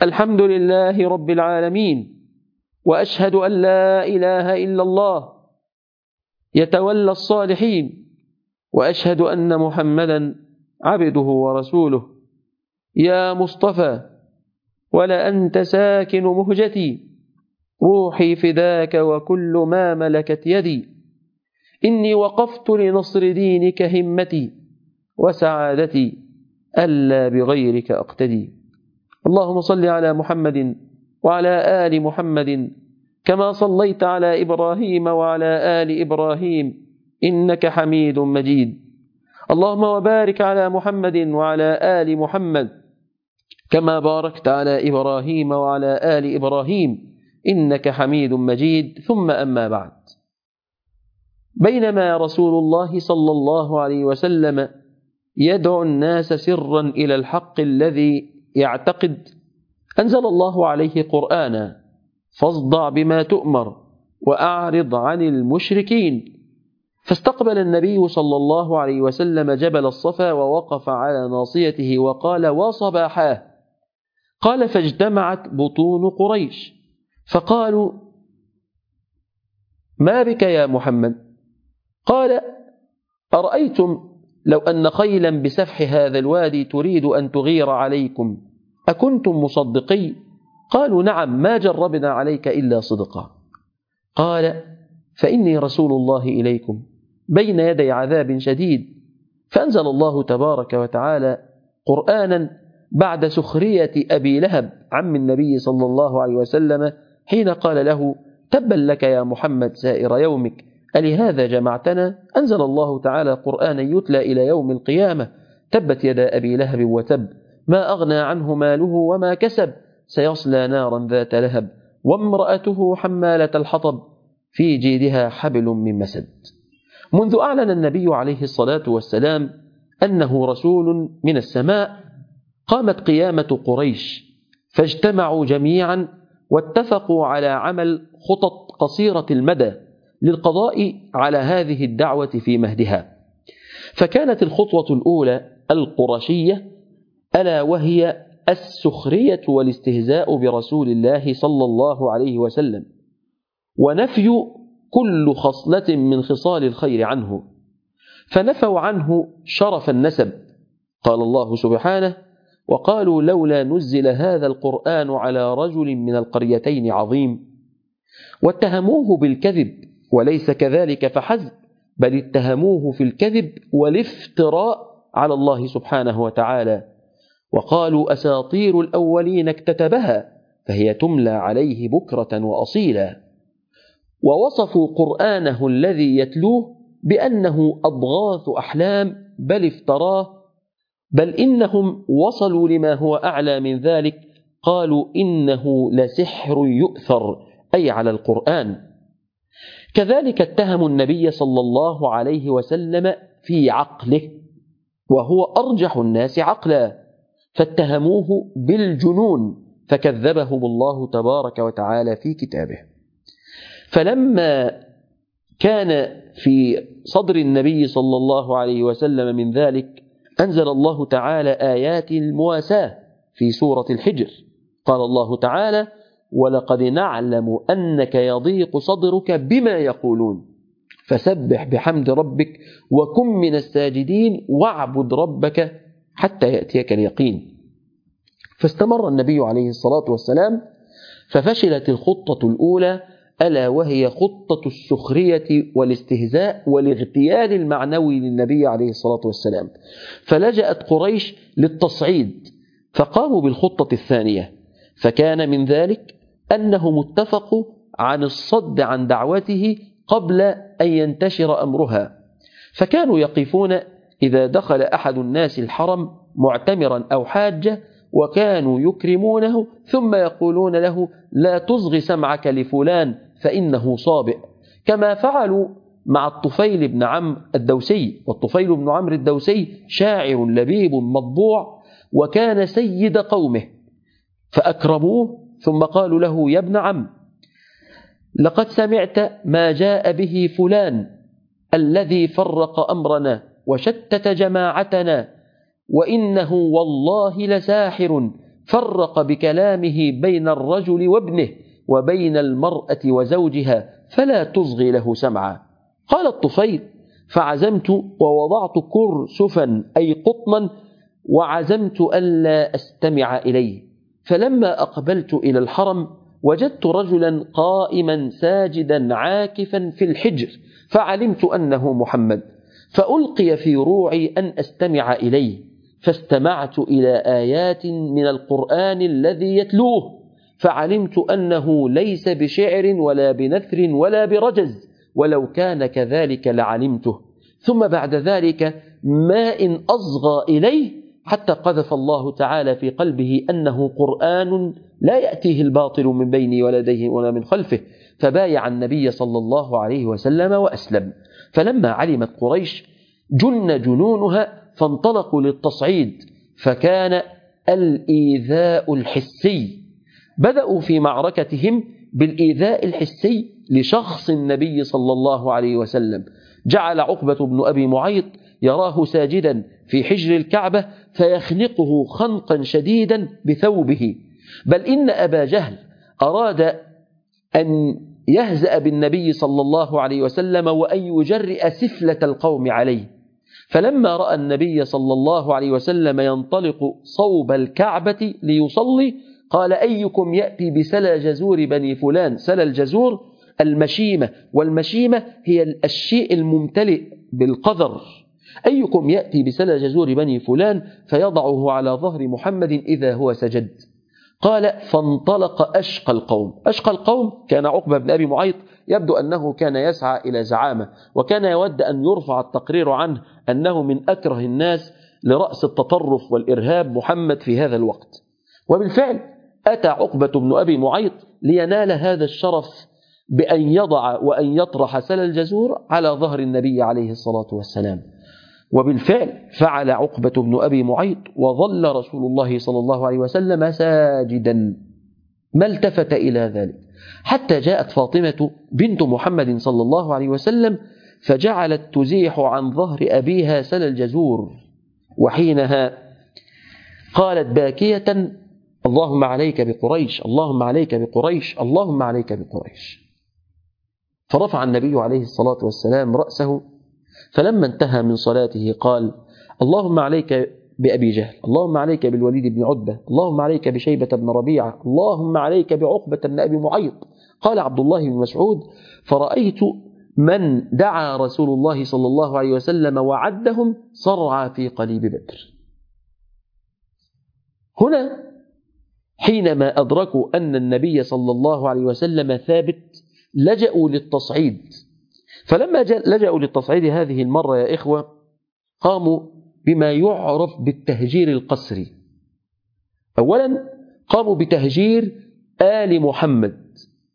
الحمد لله رب العالمين، وأشهد أن لا إله إلا الله يتولى الصالحين، وأشهد أن محمدا عبده ورسوله. يا مصطفى ولا أنت ساكن مهجتي، روحي فداك وكل ما ملكت يدي، إني وقفت لنصر دينك همتي، وسعادتي ألا بغيرك أقتدي. اللهم صل على محمد وعلى آل محمد كما صليت على إبراهيم وعلى آل إبراهيم إنك حميد مجيد. اللهم وبارك على محمد وعلى آل محمد كما باركت على إبراهيم وعلى آل إبراهيم إنك حميد مجيد. ثم أما بعد، بينما رسول الله صلى الله عليه وسلم يدعو الناس سرا إلى الحق الذي يعتقد، أنزل الله عليه قرآنا: فاصدع بما تؤمر وأعرض عن المشركين. فاستقبل النبي صلى الله عليه وسلم جبل الصفا ووقف على ناصيته وقال: وصباحاه. قال: فاجتمعت بطون قريش فقالوا: ما بك يا محمد؟ قال: أرأيتم لو أن خيلا بسفح هذا الوادي تريد أن تغير عليكم أكنتم مصدقي؟ قالوا: نعم، ما جربنا عليك إلا صدقا. قال: فإني رسول الله إليكم بين يدي عذاب شديد. فأنزل الله تبارك وتعالى قرآنا بعد سخرية أبي لهب عم النبي صلى الله عليه وسلم حين قال له: تبا لك يا محمد سائر يومك، ألهذا جمعتنا؟ أنزل الله تعالى قرآنا يتلى إلى يوم القيامة: تبت يدا أبي لهب وتب، ما أغنى عنه ماله وما كسب، سيصلى نارا ذات لهب، وامرأته حمالة الحطب، في جيدها حبل من مسد. منذ أعلن النبي عليه الصلاة والسلام أنه رسول من السماء، قامت قيامة قريش فاجتمعوا جميعا واتفقوا على عمل خطط قصيرة المدى للقضاء على هذه الدعوة في مهدها. فكانت الخطوة الأولى القرشية، ألا وهي السخرية والاستهزاء برسول الله صلى الله عليه وسلم، ونفي كل خصلة من خصال الخير عنه، فنفوا عنه شرف النسب. قال الله سبحانه: وقالوا لولا نزل هذا القرآن على رجل من القريتين عظيم. واتهموه بالكذب، وليس كذلك فحسب، بل اتهموه في الكذب والافتراء على الله سبحانه وتعالى. وقالوا أساطير الأولين اكتتبها فهي تملى عليه بكرة وأصيلا. ووصفوا قرآنه الذي يتلوه بأنه أضغاث أحلام بل افتراه، بل إنهم وصلوا لما هو أعلى من ذلك، قالوا إنه لسحر يؤثر، أي على القرآن. كذلك اتهموا النبي صلى الله عليه وسلم في عقله، وهو أرجح الناس عقلا، فاتهموه بالجنون، فكذبهم الله تبارك وتعالى في كتابه. فلما كان في صدر النبي صلى الله عليه وسلم من ذلك، أنزل الله تعالى آيات المواساة في سورة الحجر. قال الله تعالى: ولقد نعلم أنك يضيق صدرك بما يقولون فسبح بحمد ربك وكن من الساجدين واعبد ربك حتى يأتيك اليقين. فاستمر النبي عليه الصلاة والسلام، ففشلت الخطة الأولى، ألا وهي خطة السخرية والاستهزاء والاغتيال المعنوي للنبي عليه الصلاة والسلام. فلجأت قريش للتصعيد، فقاموا بالخطة الثانية، فكان من ذلك أنهم اتفقوا عن الصد عن دعوته قبل أن ينتشر أمرها. فكانوا يقفون إذا دخل أحد الناس الحرم معتمرا أو حاجة، وكانوا يكرمونه، ثم يقولون له: لا تصغ سمعك لفلان فإنه صابئ، كما فعلوا مع الطفيل بن عمرو الدوسي. والطفيل بن عمرو الدوسي شاعر لبيب مطبوع، وكان سيد قومه، فأكرموه ثم قالوا له: يا ابن عم، لقد سمعت ما جاء به فلان الذي فرق أمرنا وشتت جماعتنا، وإنه والله لساحر، فرق بكلامه بين الرجل وابنه وبين المرأة وزوجها فلا تصغي له سمعا. قال الطفيل: فعزمت ووضعت كرسفا أي قطنا وعزمت ألا أستمع إليه، فلما أقبلت إلى الحرم وجدت رجلا قائما ساجدا عاكفا في الحجر، فعلمت أنه محمد، فألقي في روعي أن أستمع إليه، فاستمعت إلى آيات من القرآن الذي يتلوه، فعلمت أنه ليس بشعر ولا بنثر ولا برجز، ولو كان كذلك لعلمته. ثم بعد ذلك ما إن أصغى إليه حتى قذف الله تعالى في قلبه أنه قرآن لا يأتيه الباطل من بين ولديه ولا من خلفه، فبايع النبي صلى الله عليه وسلم وأسلم. فلما علمت قريش جن جنونها فانطلقوا للتصعيد، فكان الإيذاء الحسي. بدأوا في معركتهم بالإيذاء الحسي لشخص النبي صلى الله عليه وسلم. جعل عقبة بن أبي معيط يراه ساجدا في حجر الكعبة فيخنقه خنقا شديدا بثوبه، بل إن أبا جهل أراد أن يهزأ بالنبي صلى الله عليه وسلم وأن يجرئ سفلة القوم عليه، فلما رأى النبي صلى الله عليه وسلم ينطلق صوب الكعبة ليصلي قال: أيكم يأتي بسلى جزور بني فلان؟ سلى الجزور المشيمة، والمشيمة هي الشيء الممتلئ بالقذر. أيكم يأتي بسلى جزور بني فلان فيضعه على ظهر محمد إذا هو سجد؟ قال: فانطلق أشقى القوم. أشقى القوم كان عقبة بن أبي معيط، يبدو أنه كان يسعى إلى زعامة، وكان يود أن يرفع التقرير عنه أنه من أكره الناس لرأس التطرف والإرهاب محمد في هذا الوقت. وبالفعل أتى عقبة بن أبي معيط لينال هذا الشرف بأن يضع وأن يطرح سلى الجزور على ظهر النبي عليه الصلاة والسلام. وبالفعل فعل عقبة بن أبي معيط، وظل رسول الله صلى الله عليه وسلم ساجدا ما التفت إلى ذلك، حتى جاءت فاطمة بنت محمد صلى الله عليه وسلم فجعلت تزيح عن ظهر أبيها سلى الجزور، وحينها قالت باكية: اللهم عليك بقريش، اللهم عليك بقريش، اللهم عليك بقريش. فرفع النبي عليه الصلاة والسلام رأسه، فلما انتهى من صلاته قال: اللهم عليك بأبي جهل، اللهم عليك بالوليد بن عتبة، اللهم عليك بشيبة بن ربيعة، اللهم عليك بعقبة بن أبي معيط. قال عبد الله بن مسعود: فرأيت من دعا رسول الله صلى الله عليه وسلم وعدهم صرعى في قليب بدر. هنا حينما أدركوا أن النبي صلى الله عليه وسلم ثابت لجأوا للتصعيد. فلما لجأوا للتصعيد هذه المرة يا إخوة قاموا بما يعرف بالتهجير القسري. أولا قاموا بتهجير آل محمد.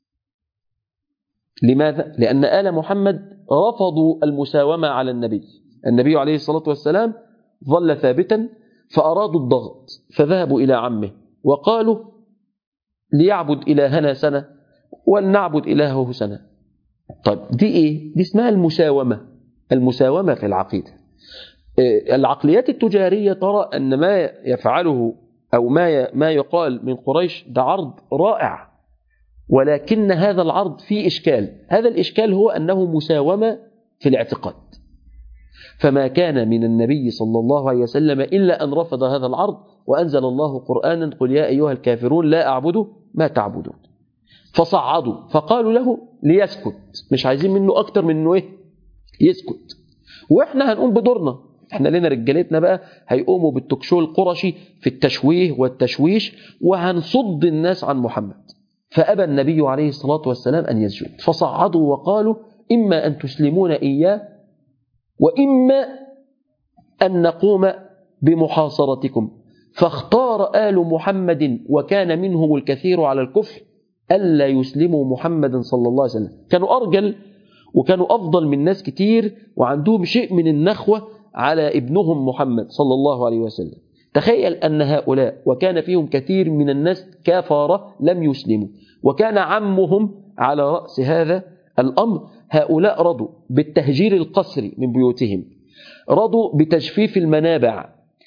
لماذا؟ لأن آل محمد رفضوا المساومة على النبي. النبي عليه الصلاة والسلام ظل ثابتا، فأرادوا الضغط، فذهبوا إلى عمه وقالوا: ليعبد إلهنا سنة ولنعبد إلهه سنة. طيب دي إيه؟ دي اسمها المساومة. المساومة في العقيدة. العقليات التجارية ترى أن ما يفعله أو ما يقال من قريش ده عرض رائع، ولكن هذا العرض فيه إشكال. هذا الإشكال هو أنه مساومة في الاعتقاد، فما كان من النبي صلى الله عليه وسلم إلا أن رفض هذا العرض، وأنزل الله قرآنا: قل يا أيها الكافرون لا أعبد ما تعبدون. فصعدوا فقالوا له ليسكت، مش عايزين منه أكتر من أنه يسكت، وإحنا هنقوم بدورنا، إحنا لنا رجالتنا بقى هيقوموا بالتكشو القرشي في التشويه والتشويش، وهنصد الناس عن محمد. فأبى النبي عليه الصلاة والسلام أن يسجد، فصعدوا وقالوا: إما أن تسلمون إياه وإما أن نقوم بمحاصرتكم. فاختار آل محمد وكان منهم الكثير على الكفر ألا يسلموا محمدا صلى الله عليه وسلم. كانوا أرجل وكانوا أفضل من ناس كتير، وعندهم شيء من النخوة على ابنهم محمد صلى الله عليه وسلم. تخيل أن هؤلاء وكان فيهم كثير من الناس كفارة لم يسلموا، وكان عمهم على رأس هذا الأمر. هؤلاء رضوا بالتهجير القسري من بيوتهم، رضوا بتجفيف المنابع،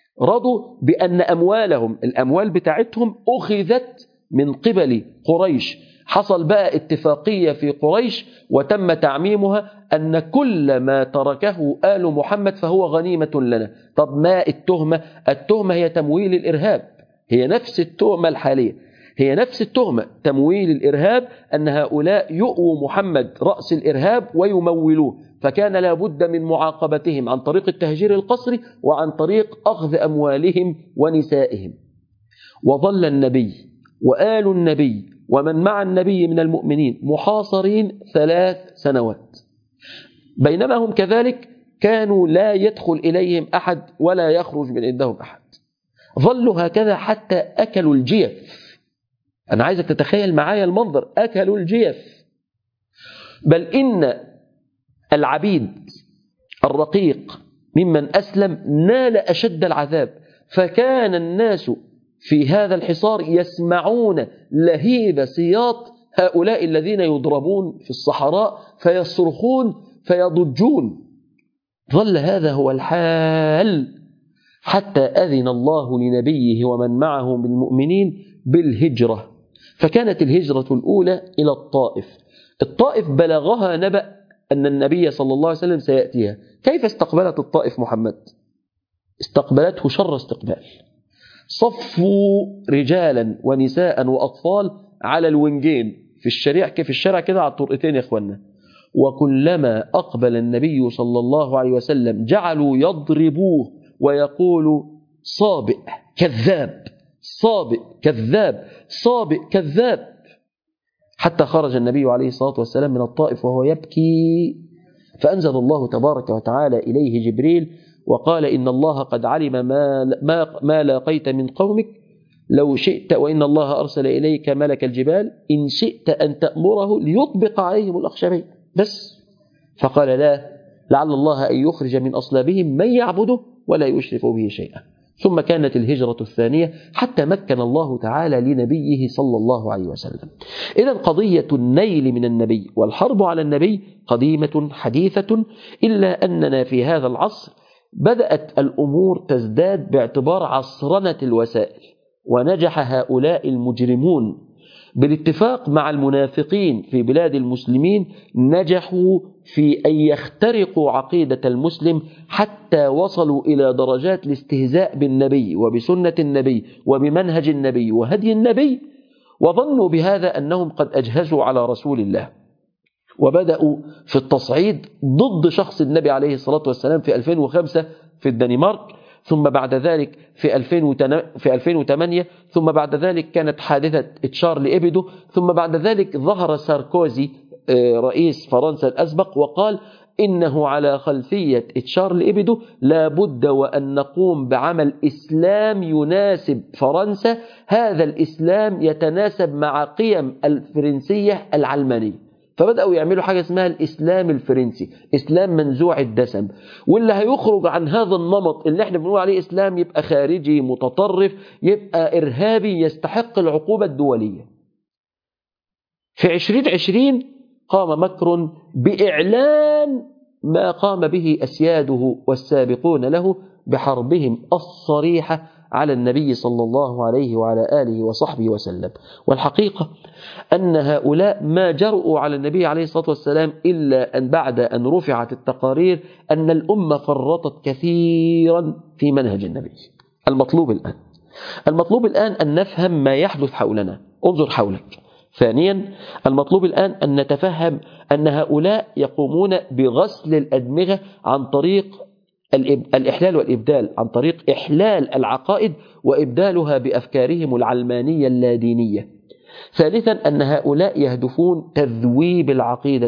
رضوا بأن أموالهم، الأموال بتاعتهم أخذت من قبل قريش. حصل بقى اتفاقية في قريش وتم تعميمها أن كل ما تركه آل محمد فهو غنيمة لنا. طب ما التهمة؟ التهمة هي تمويل الإرهاب، هي نفس التهمة الحالية، هي نفس التهمة، تمويل الإرهاب، أن هؤلاء يؤووا محمد رأس الإرهاب ويمولوه، فكان لابد من معاقبتهم عن طريق التهجير القسري وعن طريق أخذ أموالهم ونسائهم. وظل النبي وآل النبي ومن مع النبي من المؤمنين محاصرين 3 سنوات، بينما هم كذلك كانوا لا يدخل إليهم أحد ولا يخرج من عندهم أحد. ظلوا هكذا حتى أكلوا الجيف. أنا عايزك تتخيل معايا المنظر، أكلوا الجيف. بل إن العبيد الرقيق ممن أسلم نال أشد العذاب، فكان الناس في هذا الحصار يسمعون لهيب سياط هؤلاء الذين يضربون في الصحراء فيصرخون فيضجون. ظل هذا هو الحال حتى أذن الله لنبيه ومن معه من المؤمنين بالهجرة. فكانت الهجرة الأولى إلى الطائف. الطائف بلغها نبأ أن النبي صلى الله عليه وسلم سيأتيها. كيف استقبلت الطائف محمد؟ استقبلته شر استقبال. صفوا رجالا ونساء وأطفال على الونجين في الشارع كده على الطرقتين يا إخوانا. وكلما أقبل النبي صلى الله عليه وسلم جعلوا يضربوه ويقولوا صابئ كذاب، صابئ كذاب، صابئ كذاب، حتى خرج النبي عليه الصلاة والسلام من الطائف وهو يبكي. فأنزل الله تبارك وتعالى إليه جبريل وقال إن الله قد علم ما لاقيت من قومك لو شئت، وإن الله أرسل إليك ملك الجبال إن شئت أن تأمره ليطبق عليهم الأخشبين بس. فقال لا، لعل الله أن يخرج من أصلابهم من يعبده ولا يشرك به شيئا. ثم كانت الهجرة الثانية حتى مكن الله تعالى لنبيه صلى الله عليه وسلم. إذن قضية النيل من النبي والحرب على النبي قديمة حديثة، إلا أننا في هذا العصر بدأت الأمور تزداد باعتبار عصرنة الوسائل. ونجح هؤلاء المجرمون بالاتفاق مع المنافقين في بلاد المسلمين، نجحوا في أن يخترقوا عقيدة المسلم حتى وصلوا إلى درجات الاستهزاء بالنبي وبسنة النبي وبمنهج النبي وهدي النبي، وظنوا بهذا أنهم قد أجهزوا على رسول الله، وبدأوا في التصعيد ضد شخص النبي عليه الصلاة والسلام في 2005 في الدنمارك، ثم بعد ذلك في 2008، ثم بعد ذلك كانت حادثة تشارلي إبدو، ثم بعد ذلك ظهر ساركوزي رئيس فرنسا الأسبق وقال إنه على خلفية تشارلي إبدو لا بد وأن نقوم بعمل إسلام يناسب فرنسا، هذا الإسلام يتناسب مع قيم الفرنسية العلمانية. فبدأوا يعملوا حاجة اسمها الإسلام الفرنسي، إسلام منزوع الدسم، واللي هيخرج عن هذا النمط اللي احنا بنقول عليه إسلام يبقى خارجي متطرف، يبقى إرهابي يستحق العقوبة الدولية. في 2020 قام مكرون بإعلان ما قام به أسياده والسابقون له بحربهم الصريحة على النبي صلى الله عليه وعلى آله وصحبه وسلم. والحقيقة أن هؤلاء ما جرؤوا على النبي عليه الصلاة والسلام إلا أن بعد أن رفعت التقارير أن الأمة فرطت كثيرا في منهج النبي. المطلوب الآن أن نفهم ما يحدث حولنا. انظر حولك. ثانيا، المطلوب الآن أن نتفهم أن هؤلاء يقومون بغسل الأدمغة عن طريق الإحلال والإبدال، عن طريق إحلال العقائد وإبدالها بأفكارهم العلمانية اللادينية. ثالثا، أن هؤلاء يهدفون تذويب العقيدة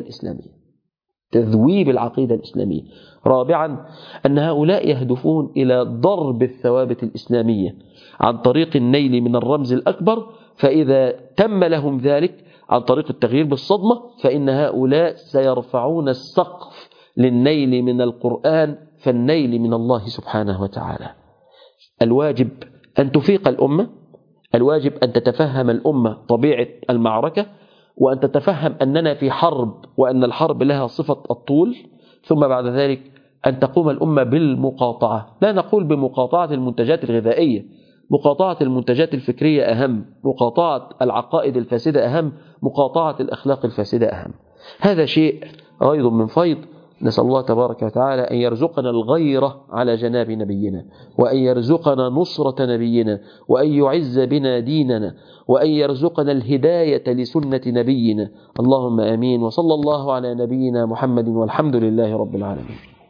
الإسلامية. رابعا، أن هؤلاء يهدفون إلى ضرب الثوابت الإسلامية عن طريق النيل من الرمز الأكبر، فإذا تم لهم ذلك عن طريق التغيير بالصدمة فإن هؤلاء سيرفعون السقف للنيل من القرآن، فالنيل من الله سبحانه وتعالى. الواجب أن تفيق الأمة، الواجب أن تتفهم الأمة طبيعة المعركة، وأن تتفهم أننا في حرب وأن الحرب لها صفة الطول، ثم بعد ذلك أن تقوم الأمة بالمقاطعة. لا نقول بمقاطعة المنتجات الغذائية، مقاطعة المنتجات الفكرية أهم، مقاطعة العقائد الفاسدة أهم، مقاطعة الأخلاق الفاسدة أهم. هذا شيء غيض من فيض. نسأل الله تبارك وتعالى أن يرزقنا الغيرة على جناب نبينا، وأن يرزقنا نصرة نبينا، وأن يعز بنا ديننا، وأن يرزقنا الهداية لسنة نبينا. اللهم آمين. وصلى الله على نبينا محمد والحمد لله رب العالمين.